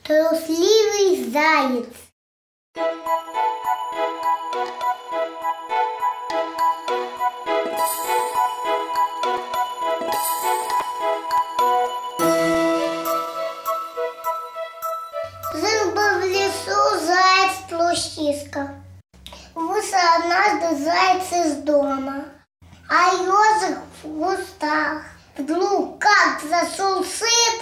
Трусливый заяц. Жил-был в лесу заяц-трусишка. Вышел однажды заяц из дома, а ежик в кустах. Вдруг как зашуршит,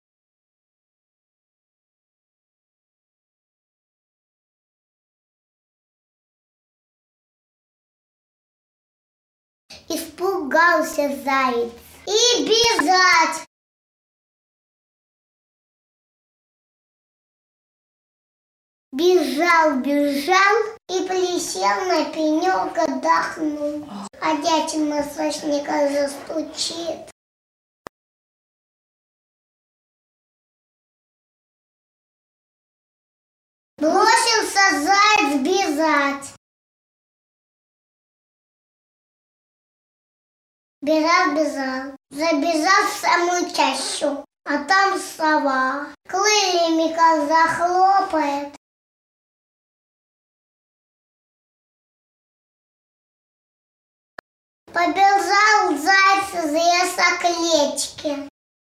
испугался заяц и бежать. Бежал и присел на пенек, отдохнул. А дятел на сочника застучит. Бросился заяц бежать. Бежал. Забежал в самую чащу, а там сова. Крыльями как захлопает. Побежал заяц из леса к речке.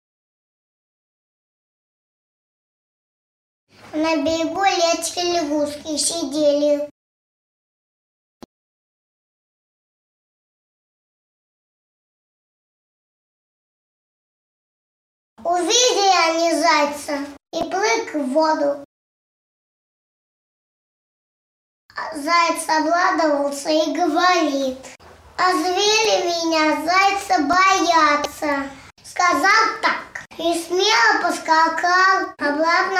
На берегу речки лягушки сидели. Увидели они зайца и прыг в воду. Заяц обрадовался и говорит: а звери меня, зайца, боятся. Сказал так и смело поскакал обратно